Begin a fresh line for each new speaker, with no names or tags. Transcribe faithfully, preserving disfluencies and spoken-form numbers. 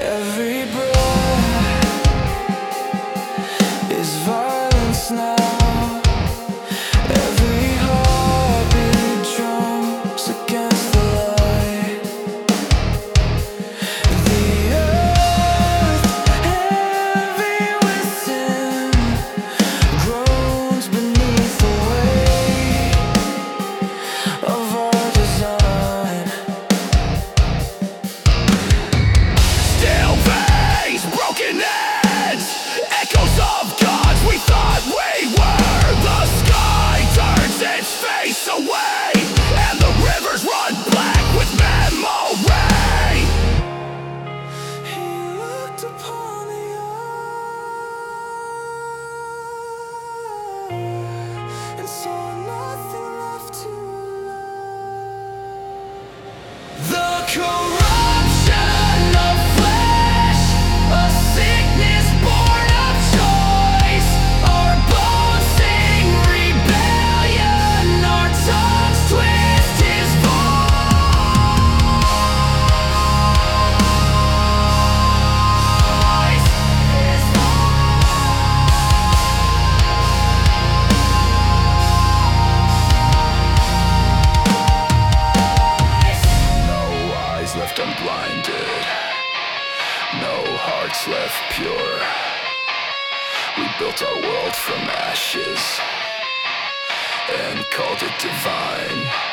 Every breath is violence now. Every heartbeat drums against the light. The earth, heavy with sin, groans beneath the weight of our design. Steel veins, broken ends, echoes of gods we thought we were. The sky turns its face away, and the rivers run black with memory. He looked upon the earth and saw nothing left to love. The corruption of flesh, a sickness born of choice. Our bones sing rebellion, our tongues twist his voice. His No eyes left unblinded, no hearts left pure. We built our world from ashes and called it divine.